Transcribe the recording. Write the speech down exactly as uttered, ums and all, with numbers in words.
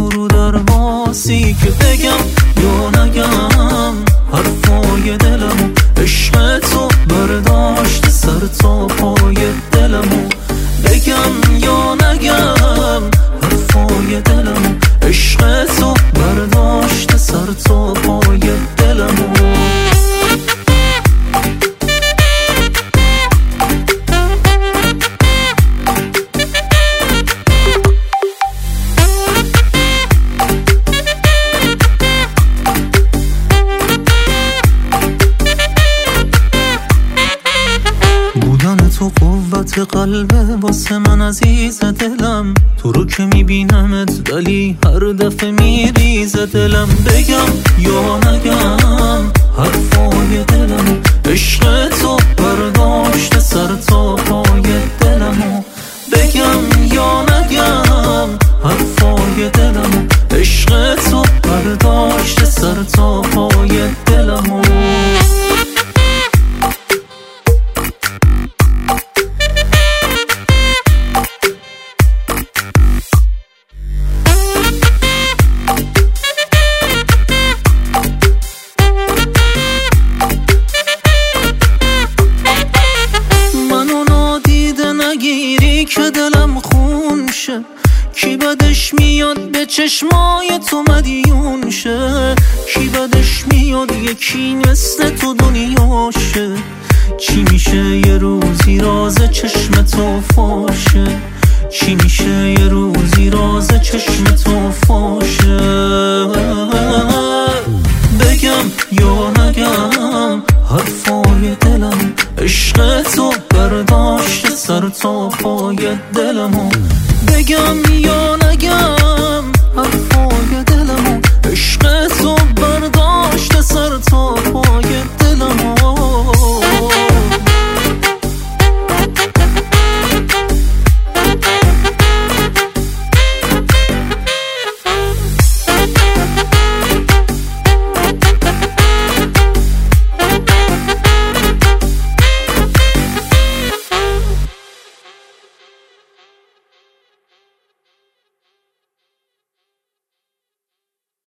رو در واسی که بگم یا نگم حرفای دلمو، عشق تو برداشت سر تا پای دلمو، بگم یا نگم حرفای دلمو، عشق تو برداشت سر تا پای دلمو. تو قوت قلبه واسه من عزیز دلم، تو رو که میبینمت ولی هر دفعه میریزه دلم، بگم یا نگم حرفای دلمو، عشق تو برداشت سر تا پای دلمو، بگم یا نگم حرفای دلمو، عشق تو برداشت سر تا پای دلمو. که دلم خون شه، کی بدش میاد به چشمای تو مدیون شه، کی بدش میاد یکی مثل تو دنیا شه، چی میشه یه روزی راز چشم تو فاشه، چی میشه یه روزی راز چشم تو فاشه، بگم یا نگم حرفای دلم، عشق تو برداشت سر تا پای دلمو، بگم یا